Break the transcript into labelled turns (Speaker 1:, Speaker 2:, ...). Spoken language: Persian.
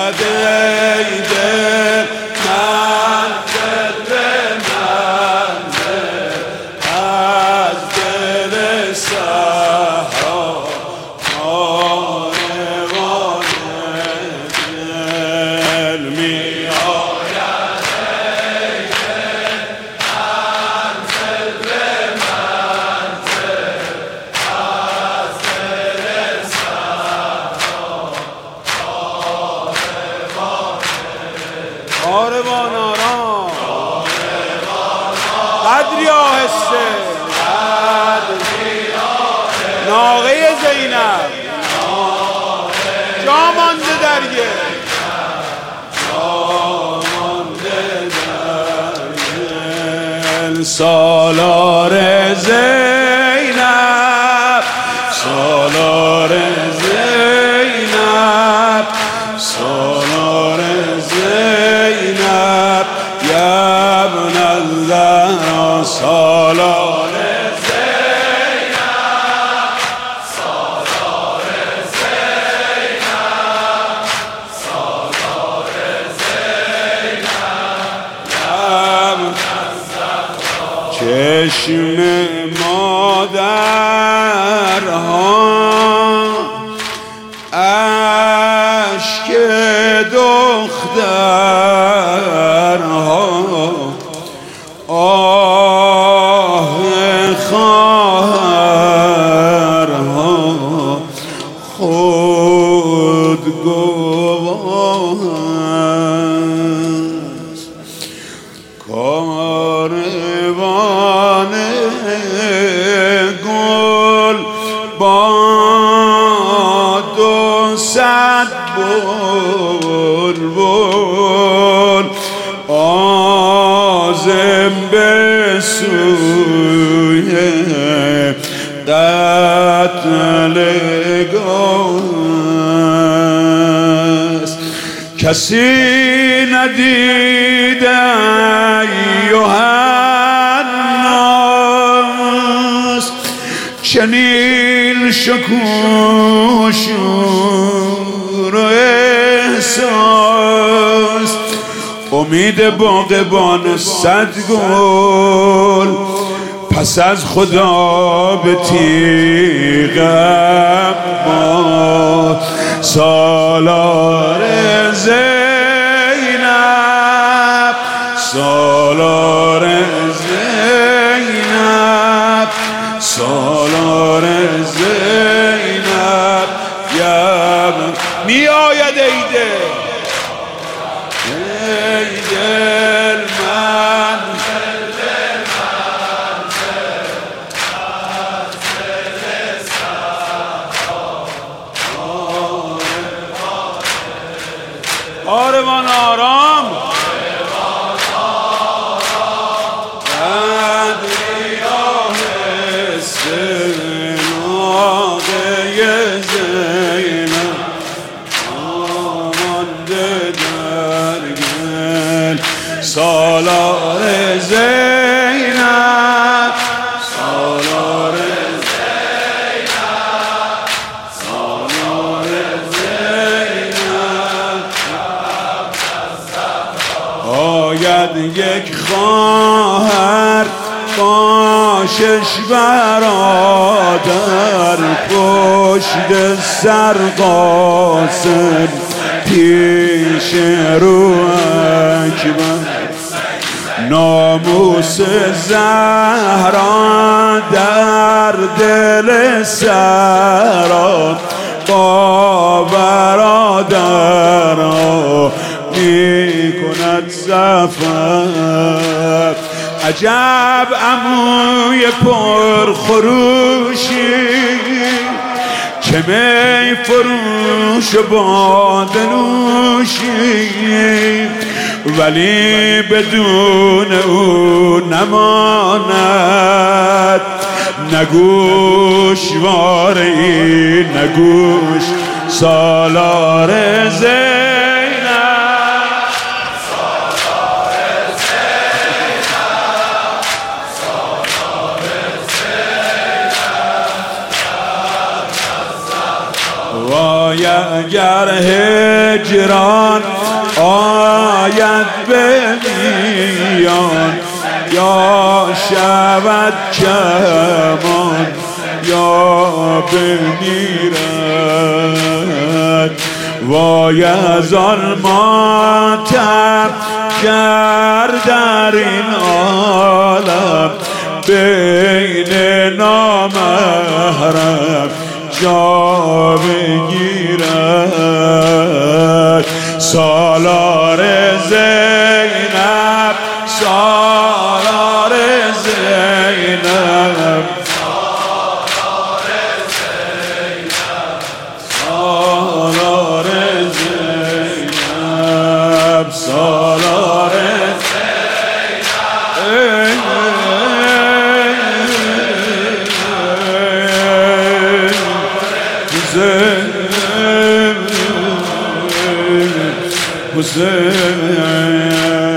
Speaker 1: آید ای دل منزل به منزل از دل صحرا کاروان دل می آید ای دل منزل به منزل از دل صحرا کاروان آرام قدری آهسته ناقه زینب جا مانده در گل سالار زینب سالار زینب سالار زینب یا ابن الزهرا سالار زینب سالار زینب سالار زینب یا ابن الزهرا چشم مادرها اشک دخترها آه خواهرها خود گواه است کاروان گل با 200 بلبل عازم به سوی قتلگاه است کسی ندیده ایها الناس چنین شکوه شور و احساس امید باغبان 100 گل پس از خدا به تیغ ما سالار زینب سالار زینب سالار زینب یا می آید ای دل منزل به منزل از دل صحرا کاروان آرام قدری آهسته ناقه زینب آمانده در گل سالار زینب سالار زینب سالار زینب آید یک خواهر با 6 برادر پشت سر قاسم پیش رو اکبر ناموس زهرا در دل سرا با برادرها می کند سفر عجب عموی پرخروشی که می فروش و باده نوشی ولی بدون او نماند نگوشواری نگوش سالار زینب سالار زینب سالار زینب واید اگر هجران آید به میان، یا شود کمان یا بمیرد. وای از آن ماتم گر در این عالم بین نامحرم جا بگیرد. سالار زینب، سالار زینب، سالار زینب، سالار زینب، حسین